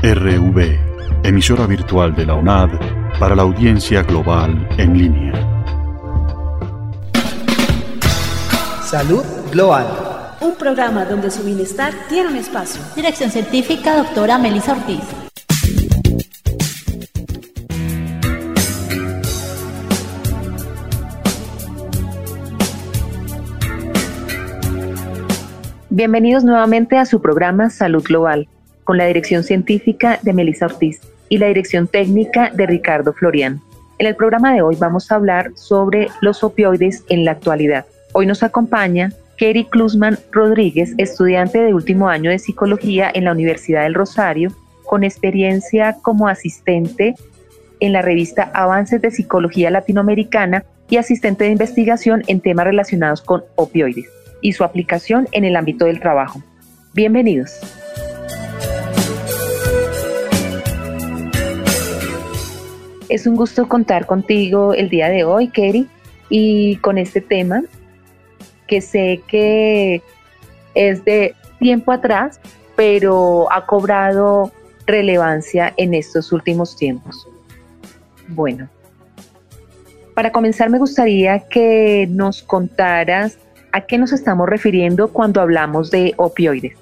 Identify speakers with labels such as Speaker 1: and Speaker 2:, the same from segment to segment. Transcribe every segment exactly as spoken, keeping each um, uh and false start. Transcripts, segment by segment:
Speaker 1: R V, emisora virtual de la U N A D para la audiencia global en línea.
Speaker 2: Salud Global.
Speaker 3: Un programa donde su bienestar tiene un espacio.
Speaker 4: Dirección científica, doctora Melissa Ortiz.
Speaker 5: Bienvenidos nuevamente a su programa Salud Global, con la dirección científica de Melissa Ortiz y la dirección técnica de Ricardo Florian. En el programa de hoy vamos a hablar sobre los opioides en la actualidad. Hoy nos acompaña Keri Klusman Rodríguez, estudiante de último año de Psicología en la Universidad del Rosario, con experiencia como asistente en la revista Avances de Psicología Latinoamericana y asistente de investigación en temas relacionados con opioides y su aplicación en el ámbito del trabajo. Bienvenidos. Es un gusto contar contigo el día de hoy, Keri, y con este tema que sé que es de tiempo atrás, pero ha cobrado relevancia en estos últimos tiempos. Bueno, para comenzar me gustaría que nos contaras a qué nos estamos refiriendo cuando hablamos de opioides.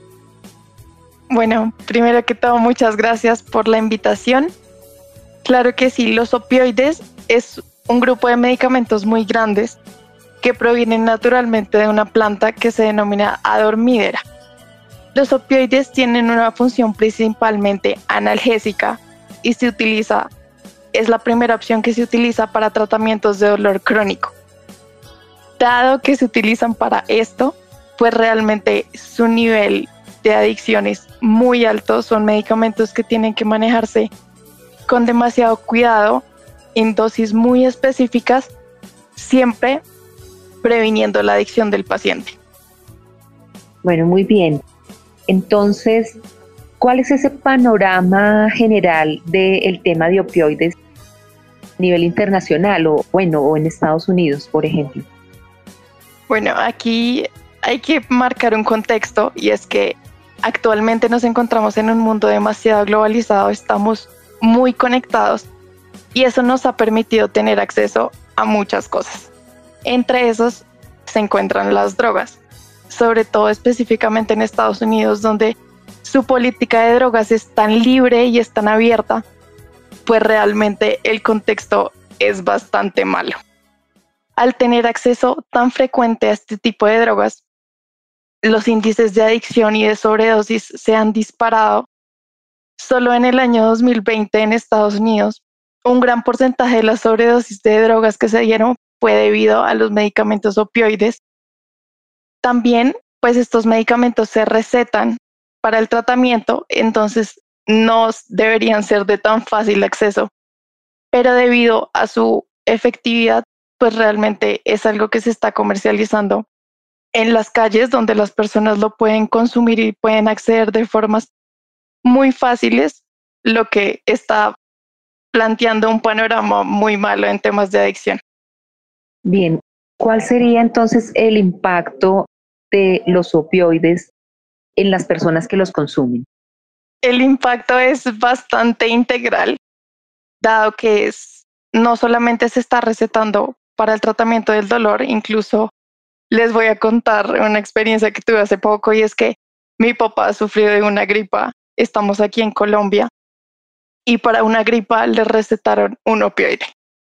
Speaker 6: Bueno, primero que todo, muchas gracias por la invitación. Claro que sí, los opioides es un grupo de medicamentos muy grandes que provienen naturalmente de una planta que se denomina adormidera. Los opioides tienen una función principalmente analgésica y se utiliza, es la primera opción que se utiliza para tratamientos de dolor crónico. Dado que se utilizan para esto, pues realmente su nivel de adicción es muy alto, son medicamentos que tienen que manejarse con demasiado cuidado, en dosis muy específicas, siempre previniendo la adicción del paciente.
Speaker 5: Bueno, muy bien. Entonces, ¿cuál es ese panorama general del tema de opioides a nivel internacional o, bueno, o en Estados Unidos, por ejemplo?
Speaker 6: Bueno, aquí hay que marcar un contexto y es que actualmente nos encontramos en un mundo demasiado globalizado, estamos muy conectados y eso nos ha permitido tener acceso a muchas cosas. Entre esos se encuentran las drogas, sobre todo específicamente en Estados Unidos, donde su política de drogas es tan libre y es tan abierta, pues realmente el contexto es bastante malo. Al tener acceso tan frecuente a este tipo de drogas, los índices de adicción y de sobredosis se han disparado. Solo en el año dos mil veinte en Estados Unidos, un gran porcentaje de las sobredosis de drogas que se dieron fue debido a los medicamentos opioides. También, pues estos medicamentos se recetan para el tratamiento, entonces no deberían ser de tan fácil acceso, pero debido a su efectividad, pues realmente es algo que se está comercializando en las calles donde las personas lo pueden consumir y pueden acceder de formas muy fáciles, lo que está planteando un panorama muy malo en temas de adicción.
Speaker 5: Bien, ¿cuál sería entonces el impacto de los opioides en las personas que los consumen?
Speaker 6: El impacto es bastante integral, dado que es, no solamente se está recetando para el tratamiento del dolor, incluso les voy a contar una experiencia que tuve hace poco y es que mi papá sufrió de una gripa. Estamos aquí en Colombia y para una gripa le recetaron un opioide.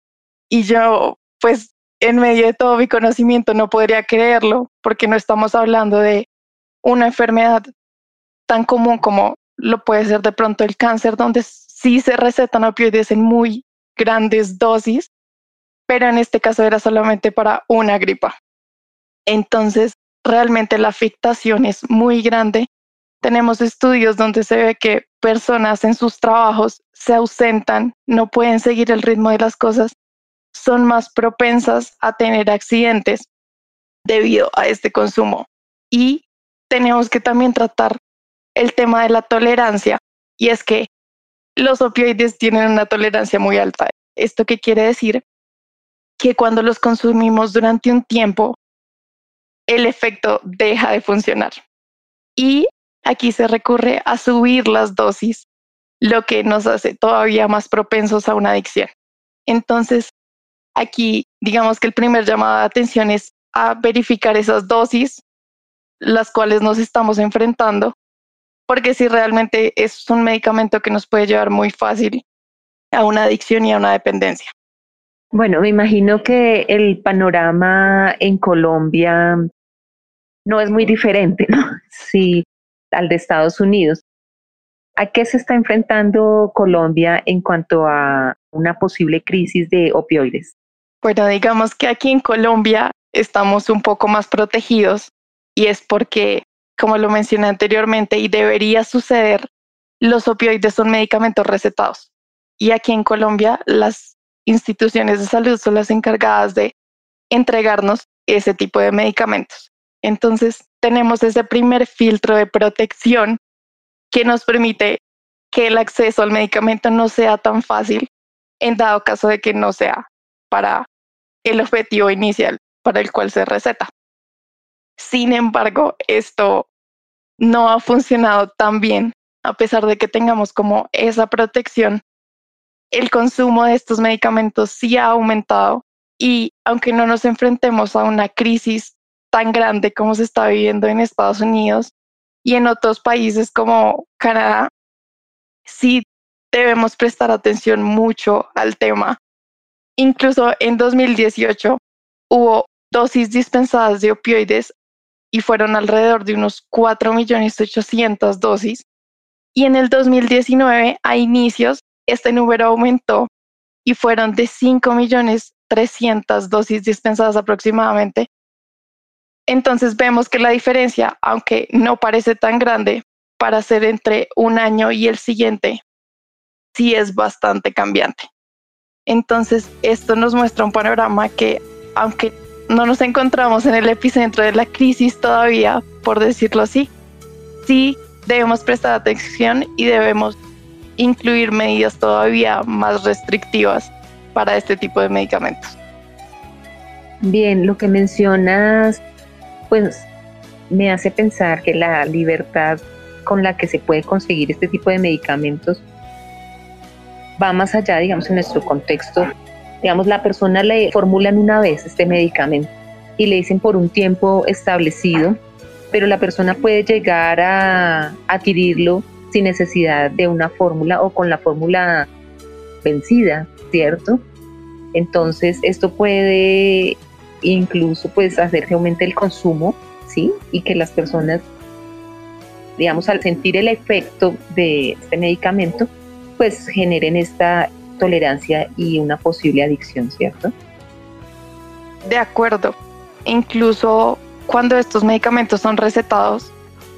Speaker 6: Y yo, pues, en medio de todo mi conocimiento no podría creerlo porque no estamos hablando de una enfermedad tan común como lo puede ser de pronto el cáncer, donde sí se recetan opioides en muy grandes dosis, pero en este caso era solamente para una gripa. Entonces, realmente la afectación es muy grande. Tenemos estudios donde se ve que personas en sus trabajos se ausentan, no pueden seguir el ritmo de las cosas, son más propensas a tener accidentes debido a este consumo. Y tenemos que también tratar el tema de la tolerancia, y es que los opioides tienen una tolerancia muy alta. ¿Esto qué quiere decir? Que cuando los consumimos durante un tiempo, el efecto deja de funcionar. Y aquí se recurre a subir las dosis lo que nos hace todavía más propensos a una adicción. Entonces, aquí digamos que el primer llamado de atención es a verificar esas dosis, las cuales nos estamos enfrentando, porque si realmente es un medicamento que nos puede llevar muy fácil a una adicción y a una dependencia.
Speaker 5: Bueno, me imagino que el panorama en Colombia no es muy diferente, ¿no? Sí, al de Estados Unidos. ¿A qué se está enfrentando Colombia en cuanto a una posible crisis de opioides?
Speaker 6: Bueno, digamos que aquí en Colombia estamos un poco más protegidos y es porque, como lo mencioné anteriormente y debería suceder, los opioides son medicamentos recetados. Y aquí en Colombia las instituciones de salud son las encargadas de entregarnos ese tipo de medicamentos. Entonces tenemos ese primer filtro de protección que nos permite que el acceso al medicamento no sea tan fácil en dado caso de que no sea para el objetivo inicial para el cual se receta. Sin embargo, esto no ha funcionado tan bien, a pesar de que tengamos como esa protección. El consumo de estos medicamentos sí ha aumentado y aunque no nos enfrentemos a una crisis tan grande como se está viviendo en Estados Unidos y en otros países como Canadá, sí debemos prestar atención mucho al tema. Incluso en dos mil dieciocho hubo dosis dispensadas de opioides y fueron alrededor de unos cuatro millones ochocientas mil dosis. Y en el dos mil diecinueve, a inicios, este número aumentó y fueron de cinco millones trescientas mil dosis dispensadas aproximadamente. Entonces vemos que la diferencia, aunque no parece tan grande, para ser entre un año y el siguiente, sí es bastante cambiante. Entonces esto nos muestra un panorama que, aunque no nos encontramos en el epicentro de la crisis todavía, por decirlo así, sí debemos prestar atención y debemos incluir medidas todavía más restrictivas para este tipo de medicamentos.
Speaker 5: Bien, lo que mencionas, pues me hace pensar que la libertad con la que se puede conseguir este tipo de medicamentos va más allá, digamos, en nuestro contexto. Digamos, la persona le formulan una vez este medicamento y le dicen por un tiempo establecido, pero la persona puede llegar a adquirirlo sin necesidad de una fórmula o con la fórmula vencida, ¿cierto? Entonces, esto puede incluso pues hacer que aumente el consumo, ¿sí? Y que las personas, digamos, al sentir el efecto de este medicamento, pues generen esta tolerancia y una posible adicción, ¿cierto?
Speaker 6: De acuerdo. Incluso cuando estos medicamentos son recetados,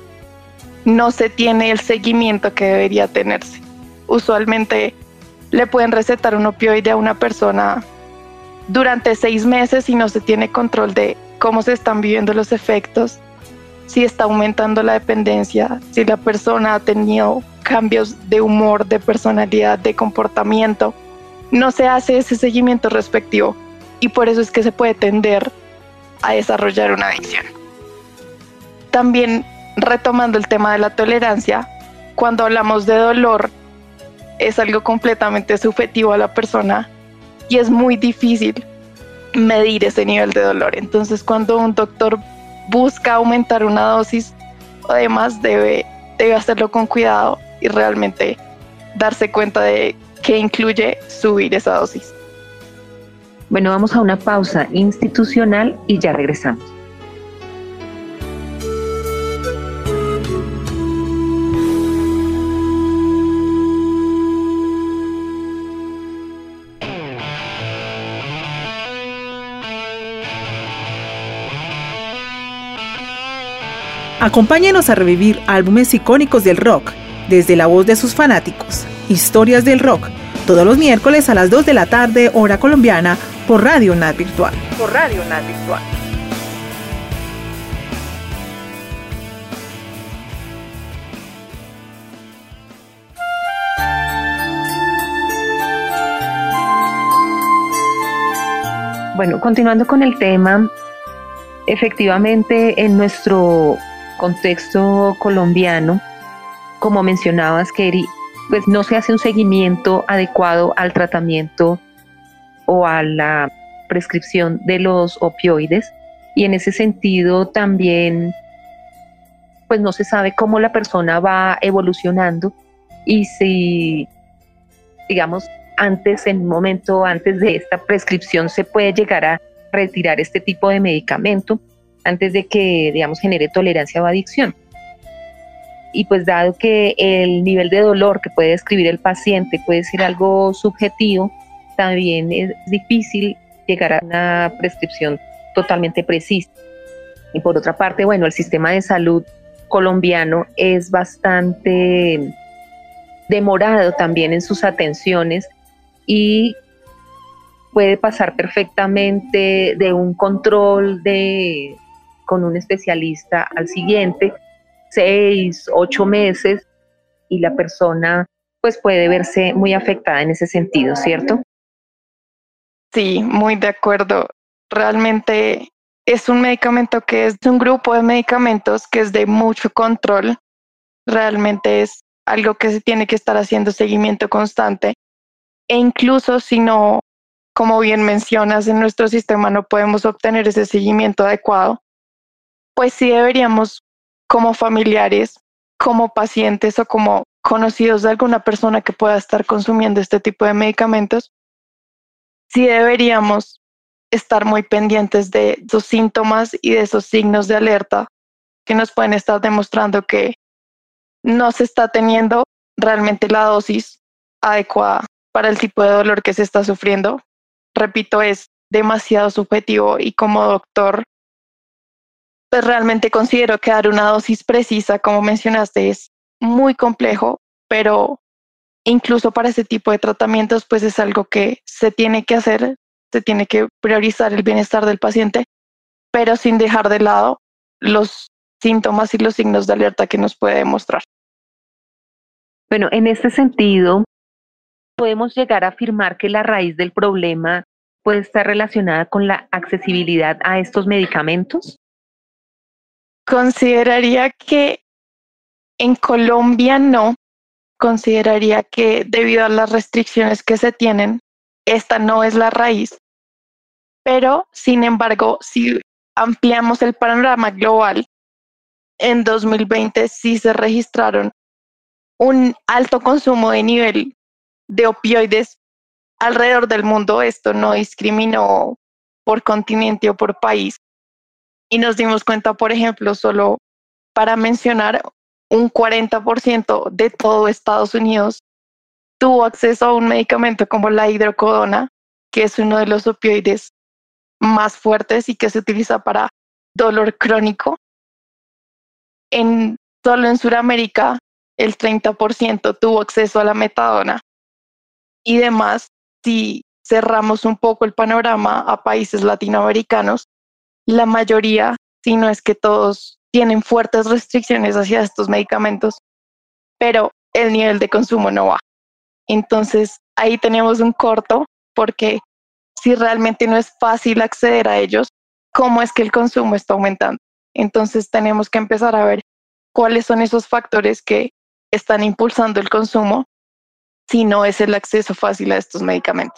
Speaker 6: no se tiene el seguimiento que debería tenerse. Usualmente le pueden recetar un opioide a una persona durante seis meses y no se tiene control de cómo se están viviendo los efectos, si está aumentando la dependencia, si la persona ha tenido cambios de humor, de personalidad, de comportamiento. No se hace ese seguimiento respectivo y por eso es que se puede tender a desarrollar una adicción. También, retomando el tema de la tolerancia, cuando hablamos de dolor, es algo completamente subjetivo a la persona y es muy difícil medir ese nivel de dolor. Entonces, cuando un doctor busca aumentar una dosis, además debe, debe hacerlo con cuidado y realmente darse cuenta de que incluye subir esa dosis.
Speaker 5: Bueno, vamos a una pausa institucional y ya regresamos.
Speaker 2: Acompáñenos a revivir álbumes icónicos del rock, desde la voz de sus fanáticos. Historias del rock, todos los miércoles a las dos de la tarde, hora colombiana, por Radio UNAD Virtual. Por Radio UNAD Virtual.
Speaker 5: Bueno, continuando con el tema, efectivamente en nuestro contexto colombiano, como mencionabas, Keri, pues no se hace un seguimiento adecuado al tratamiento o a la prescripción de los opioides, y en ese sentido también pues no se sabe cómo la persona va evolucionando y si, digamos, antes, en un momento antes de esta prescripción se puede llegar a retirar este tipo de medicamento antes de que, digamos, genere tolerancia o adicción. Y pues dado que el nivel de dolor que puede describir el paciente puede ser algo subjetivo, también es difícil llegar a una prescripción totalmente precisa. Y por otra parte, bueno, el sistema de salud colombiano es bastante demorado también en sus atenciones y puede pasar perfectamente de un control de, con un especialista al siguiente, seis, ocho meses, y la persona pues puede verse muy afectada en ese sentido, ¿cierto?
Speaker 6: Sí, muy de acuerdo. Realmente es un medicamento que es un grupo de medicamentos que es de mucho control. Realmente es algo que se tiene que estar haciendo seguimiento constante. E incluso si no, como bien mencionas, en nuestro sistema no podemos obtener ese seguimiento adecuado, pues sí deberíamos, como familiares, como pacientes o como conocidos de alguna persona que pueda estar consumiendo este tipo de medicamentos, sí deberíamos estar muy pendientes de esos síntomas y de esos signos de alerta que nos pueden estar demostrando que no se está teniendo realmente la dosis adecuada para el tipo de dolor que se está sufriendo. Repito, es demasiado subjetivo y como doctor, pues realmente considero que dar una dosis precisa, como mencionaste, es muy complejo, pero incluso para ese tipo de tratamientos, pues es algo que se tiene que hacer, se tiene que priorizar el bienestar del paciente, pero sin dejar de lado los síntomas y los signos de alerta que nos puede demostrar.
Speaker 5: Bueno, en este sentido, podemos llegar a afirmar que la raíz del problema puede estar relacionada con la accesibilidad a estos medicamentos.
Speaker 6: Consideraría que en Colombia no, consideraría que debido a las restricciones que se tienen, esta no es la raíz, pero sin embargo, si ampliamos el panorama global, en dos mil veinte sí se registraron un alto consumo de nivel de opioides alrededor del mundo. Esto no discriminó por continente o por país. Y nos dimos cuenta, por ejemplo, solo para mencionar, un cuarenta por ciento de todo Estados Unidos tuvo acceso a un medicamento como la hidrocodona, que es uno de los opioides más fuertes y que se utiliza para dolor crónico. En, solo en Sudamérica, el treinta por ciento tuvo acceso a la metadona. Y demás, si cerramos un poco el panorama a países latinoamericanos, la mayoría, si no es que todos, tienen fuertes restricciones hacia estos medicamentos, pero el nivel de consumo no baja. Entonces, ahí tenemos un corto, porque si realmente no es fácil acceder a ellos, ¿cómo es que el consumo está aumentando? Entonces, tenemos que empezar a ver cuáles son esos factores que están impulsando el consumo, si no es el acceso fácil a estos medicamentos.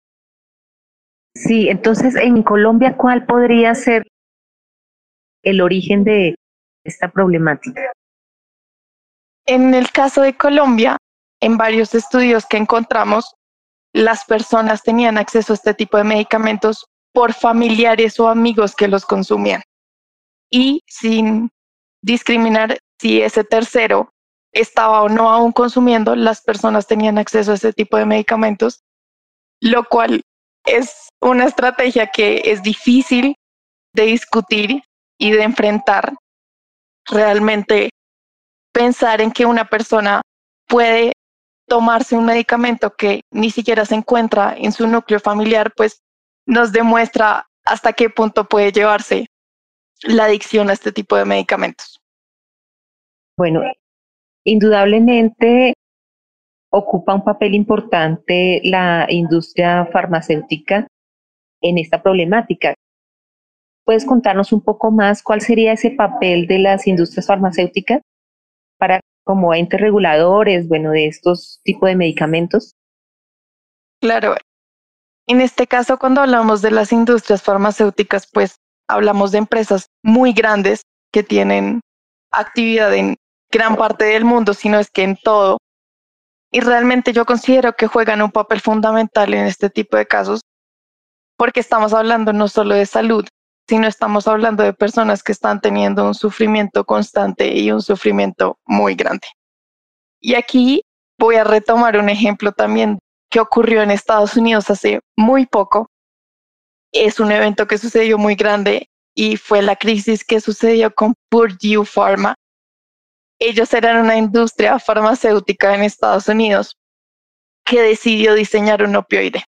Speaker 5: Sí, entonces en Colombia, ¿cuál podría ser el origen de esta problemática?
Speaker 6: En el caso de Colombia, en varios estudios que encontramos, las personas tenían acceso a este tipo de medicamentos por familiares o amigos que los consumían. Y sin discriminar si ese tercero estaba o no aún consumiendo, las personas tenían acceso a ese tipo de medicamentos, lo cual es una estrategia que es difícil de discutir y de enfrentar. Realmente pensar en que una persona puede tomarse un medicamento que ni siquiera se encuentra en su núcleo familiar, pues nos demuestra hasta qué punto puede llevarse la adicción a este tipo de medicamentos.
Speaker 5: Bueno, indudablemente ocupa un papel importante la industria farmacéutica en esta problemática. ¿Puedes contarnos un poco más cuál sería ese papel de las industrias farmacéuticas para como entes reguladores, bueno, de estos tipos de medicamentos?
Speaker 6: Claro. En este caso, cuando hablamos de las industrias farmacéuticas, pues hablamos de empresas muy grandes que tienen actividad en gran parte del mundo, si no es que en todo. Y realmente yo considero que juegan un papel fundamental en este tipo de casos, porque estamos hablando no solo de salud, sino estamos hablando de personas que están teniendo un sufrimiento constante y un sufrimiento muy grande. Y aquí voy a retomar un ejemplo también que ocurrió en Estados Unidos hace muy poco. Es un evento que sucedió muy grande y fue la crisis que sucedió con Purdue Pharma. Ellos eran una industria farmacéutica en Estados Unidos que decidió diseñar un opioide.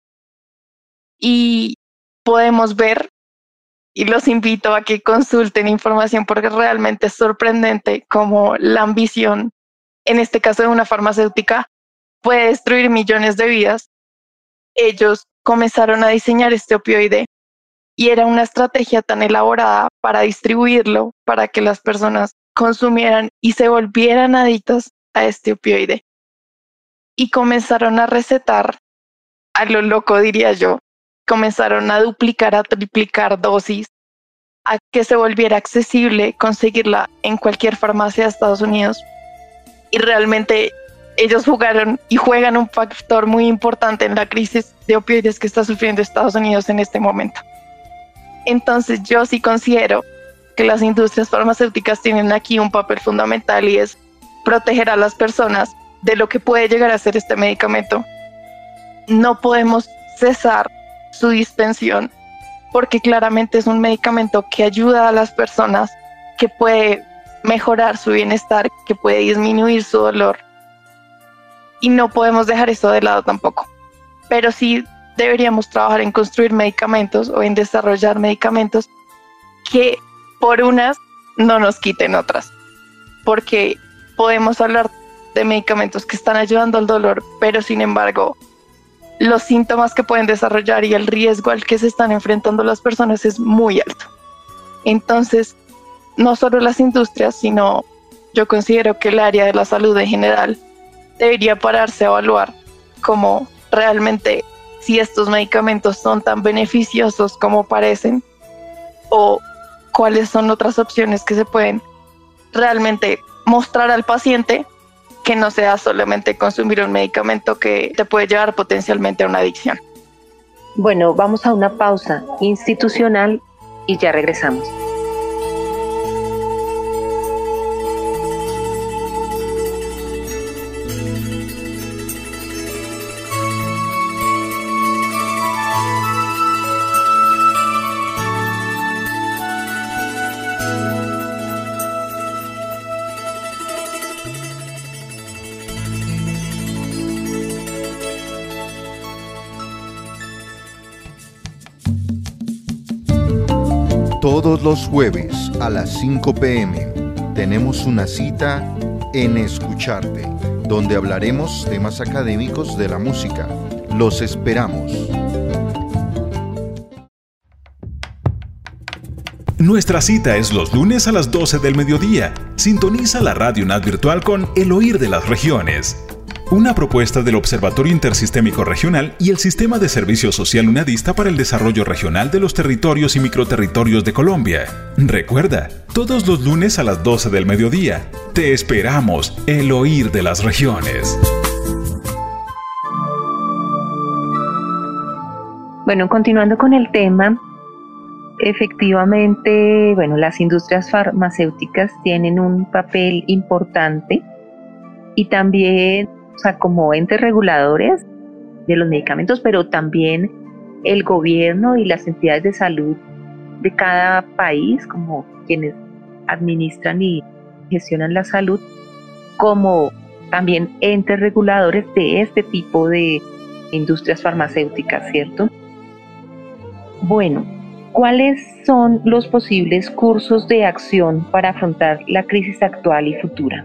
Speaker 6: Y podemos ver, y los invito a que consulten información porque realmente es sorprendente cómo la ambición, en este caso de una farmacéutica, puede destruir millones de vidas. Ellos comenzaron a diseñar este opioide y era una estrategia tan elaborada para distribuirlo, para que las personas consumieran y se volvieran adictas a este opioide. Y comenzaron a recetar, a lo loco diría yo, comenzaron a duplicar, a triplicar dosis, a que se volviera accesible conseguirla en cualquier farmacia de Estados Unidos. Y realmente ellos jugaron y juegan un factor muy importante en la crisis de opioides que está sufriendo Estados Unidos en este momento. Entonces yo sí considero que las industrias farmacéuticas tienen aquí un papel fundamental y es proteger a las personas de lo que puede llegar a ser este medicamento. No podemos cesar su dispensión porque claramente es un medicamento que ayuda a las personas, que puede mejorar su bienestar, que puede disminuir su dolor. Y no podemos dejar eso de lado tampoco. Pero sí deberíamos trabajar en construir medicamentos o en desarrollar medicamentos que por unas no nos quiten otras. Porque podemos hablar de medicamentos que están ayudando al dolor, pero sin embargo, los síntomas que pueden desarrollar y el riesgo al que se están enfrentando las personas es muy alto. Entonces, no solo las industrias, sino yo considero que el área de la salud en general debería pararse a evaluar cómo realmente si estos medicamentos son tan beneficiosos como parecen o cuáles son otras opciones que se pueden realmente mostrar al paciente, que no sea solamente consumir un medicamento que te puede llevar potencialmente a una adicción.
Speaker 5: Bueno, vamos a una pausa institucional y ya regresamos.
Speaker 7: Todos los jueves a las cinco pe eme tenemos una cita en Escucharte, donde hablaremos temas académicos de la música. Los esperamos.
Speaker 8: Nuestra cita es los lunes a las doce del mediodía. Sintoniza la Radio UNAD Virtual con El Oír de las Regiones. Una propuesta del Observatorio Intersistémico Regional y el Sistema de Servicio Social UNADista para el Desarrollo Regional de los Territorios y Microterritorios de Colombia. Recuerda, todos los lunes a las doce del mediodía. Te esperamos, El Oír de las Regiones.
Speaker 5: Bueno, continuando con el tema, efectivamente, bueno, las industrias farmacéuticas tienen un papel importante y también, o sea, como entes reguladores de los medicamentos, pero también el gobierno y las entidades de salud de cada país, como quienes administran y gestionan la salud, como también entes reguladores de este tipo de industrias farmacéuticas, ¿cierto? Bueno, ¿cuáles son los posibles cursos de acción para afrontar la crisis actual y futura?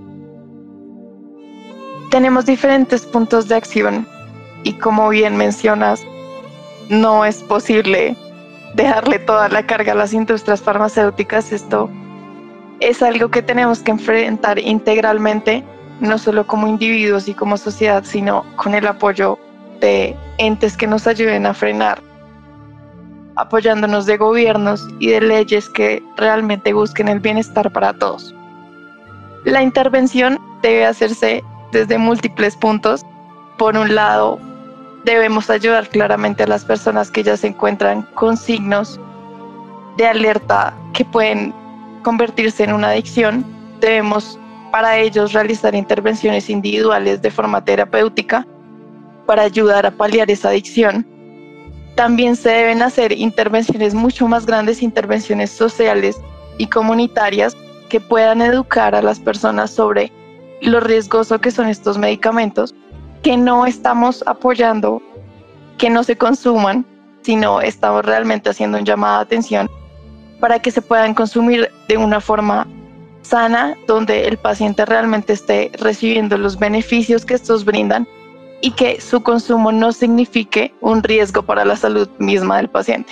Speaker 6: Tenemos diferentes puntos de acción y como bien mencionas, no es posible dejarle toda la carga a las industrias farmacéuticas. Esto es algo que tenemos que enfrentar integralmente no solo como individuos y como sociedad, sino con el apoyo de entes que nos ayuden a frenar, apoyándonos de gobiernos y de leyes que realmente busquen el bienestar para todos. La intervención debe hacerse desde múltiples puntos. Por un lado, debemos ayudar claramente a las personas que ya se encuentran con signos de alerta que pueden convertirse en una adicción. Debemos para ellos realizar intervenciones individuales de forma terapéutica para ayudar a paliar esa adicción. También se deben hacer intervenciones mucho más grandes, intervenciones sociales y comunitarias que puedan educar a las personas sobre lo riesgoso que son estos medicamentos, que no estamos apoyando que no se consuman, sino estamos realmente haciendo un llamado de atención para que se puedan consumir de una forma sana, donde el paciente realmente esté recibiendo los beneficios que estos brindan y que su consumo no signifique un riesgo para la salud misma del paciente.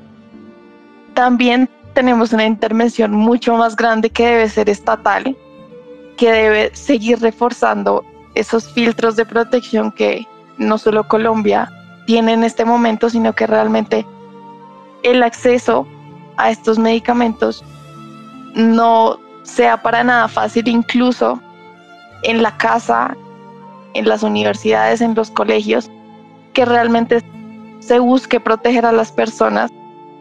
Speaker 6: También tenemos una intervención mucho más grande que debe ser estatal, que debe seguir reforzando esos filtros de protección que no solo Colombia tiene en este momento, sino que realmente el acceso a estos medicamentos no sea para nada fácil, incluso en la casa, en las universidades, en los colegios, que realmente se busque proteger a las personas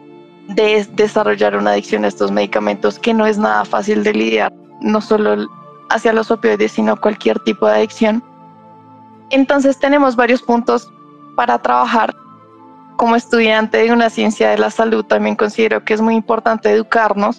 Speaker 6: de desarrollar una adicción a estos medicamentos, que no es nada fácil de lidiar, no solo hacia los opioides, sino cualquier tipo de adicción. Entonces tenemos varios puntos para trabajar. Como estudiante de una ciencia de la salud, también considero que es muy importante educarnos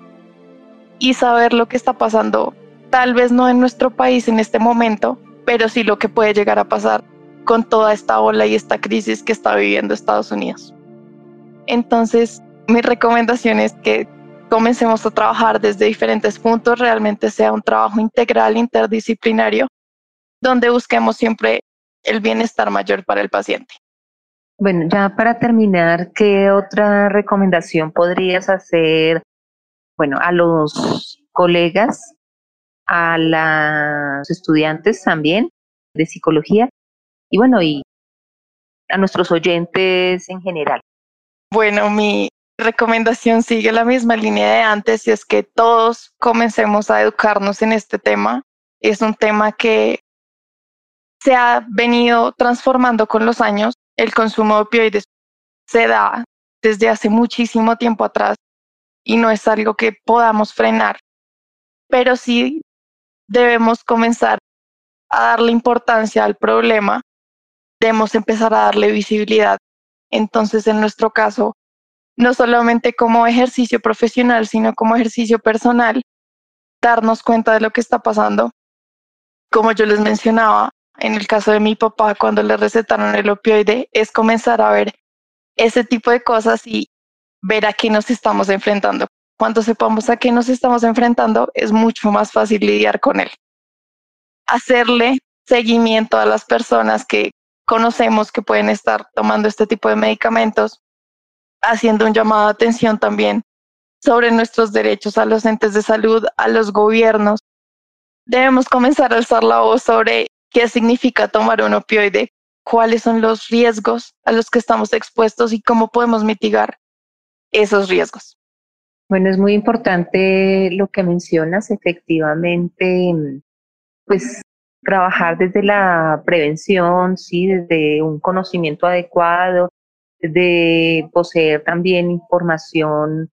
Speaker 6: y saber lo que está pasando, tal vez no en nuestro país en este momento, pero sí lo que puede llegar a pasar con toda esta ola y esta crisis que está viviendo Estados Unidos. Entonces, mi recomendación es que comencemos a trabajar desde diferentes puntos, realmente sea un trabajo integral, interdisciplinario, donde busquemos siempre el bienestar mayor para el paciente.
Speaker 5: Bueno, ya para terminar, ¿qué otra recomendación podrías hacer, bueno, a los colegas, a los estudiantes también de psicología y bueno, y a nuestros oyentes en general?
Speaker 6: Bueno, mi recomendación sigue la misma línea de antes, y es que todos comencemos a educarnos en este tema. Es un tema que se ha venido transformando con los años. El consumo de opioides se da desde hace muchísimo tiempo atrás y no es algo que podamos frenar, pero sí debemos comenzar a darle importancia al problema, debemos empezar a darle visibilidad. Entonces, en nuestro caso, no solamente como ejercicio profesional, sino como ejercicio personal, darnos cuenta de lo que está pasando. Como yo les mencionaba, en el caso de mi papá, cuando le recetaron el opioide, es comenzar a ver ese tipo de cosas y ver a qué nos estamos enfrentando. Cuando sepamos a qué nos estamos enfrentando, es mucho más fácil lidiar con él. Hacerle seguimiento a las personas que conocemos que pueden estar tomando este tipo de medicamentos, haciendo un llamado de atención también sobre nuestros derechos a los entes de salud, a los gobiernos. Debemos comenzar a alzar la voz sobre qué significa tomar un opioide, cuáles son los riesgos a los que estamos expuestos y cómo podemos mitigar esos riesgos.
Speaker 5: Bueno, es muy importante lo que mencionas, efectivamente, pues trabajar desde la prevención, sí, desde un conocimiento adecuado, de poseer también información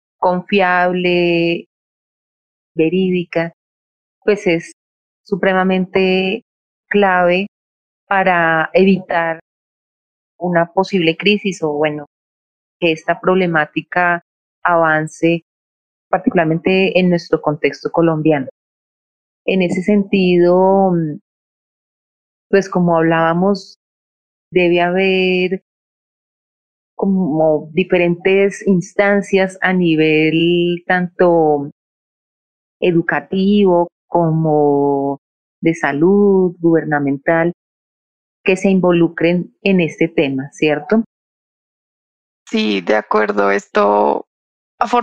Speaker 5: confiable, verídica, pues es supremamente clave para evitar una posible crisis o bueno, que esta problemática avance, particularmente en nuestro contexto colombiano. En ese sentido, pues como hablábamos, debe haber como diferentes instancias a nivel tanto educativo como de salud, gubernamental, que se involucren en este tema, ¿cierto?
Speaker 6: Sí, de acuerdo. Esto,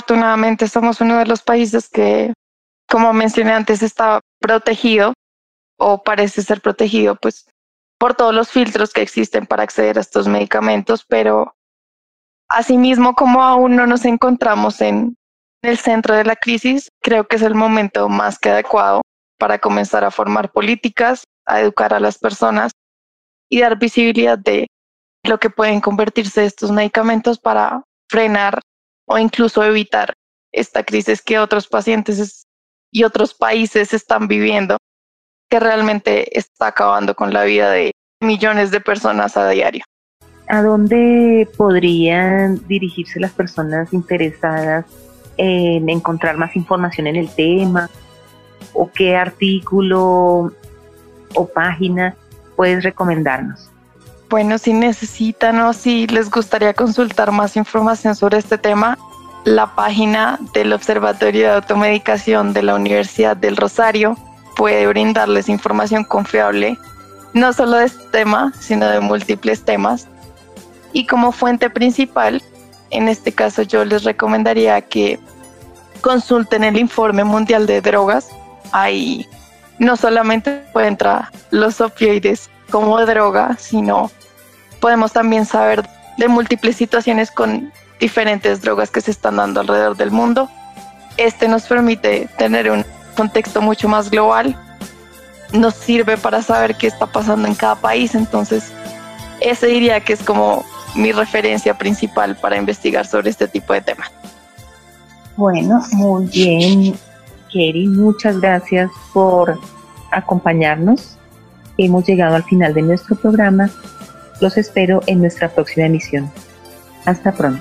Speaker 6: afortunadamente, somos uno de los países que, como mencioné antes, está protegido o parece ser protegido pues por todos los filtros que existen para acceder a estos medicamentos, pero asimismo, como aún no nos encontramos en el centro de la crisis, creo que es el momento más que adecuado para comenzar a formar políticas, a educar a las personas y dar visibilidad de lo que pueden convertirse estos medicamentos para frenar o incluso evitar esta crisis que otros pacientes y otros países están viviendo, que realmente está acabando con la vida de millones de personas a diario.
Speaker 5: ¿A dónde podrían dirigirse las personas interesadas en encontrar más información en el tema? ¿O qué artículo o página puedes recomendarnos?
Speaker 6: Bueno, si necesitan o si les gustaría consultar más información sobre este tema, la página del Observatorio de Automedicación de la Universidad del Rosario puede brindarles información confiable, no solo de este tema, sino de múltiples temas. Y como fuente principal, en este caso yo les recomendaría que consulten el Informe Mundial de Drogas. Ahí no solamente encuentra los opioides como droga, sino podemos también saber de múltiples situaciones con diferentes drogas que se están dando alrededor del mundo. Este nos permite tener un contexto mucho más global, nos sirve para saber qué está pasando en cada país, entonces ese diría que es como mi referencia principal para investigar sobre este tipo de temas.
Speaker 5: Bueno, muy bien, Keri, muchas gracias por acompañarnos. Hemos llegado al final de nuestro programa. Los espero en nuestra próxima emisión. Hasta pronto.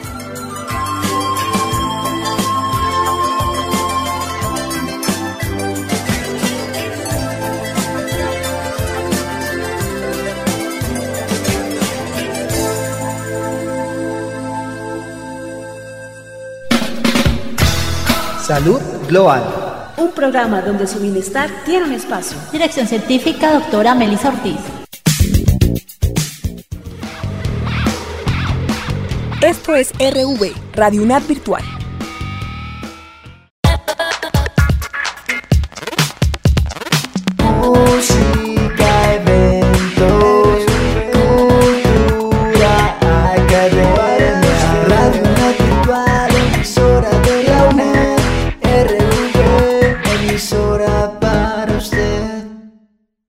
Speaker 9: Salud Global.
Speaker 3: Un programa donde su bienestar tiene un espacio.
Speaker 4: Dirección científica, doctora Melissa Ortiz.
Speaker 10: Esto es R V, Radio UNAD Virtual.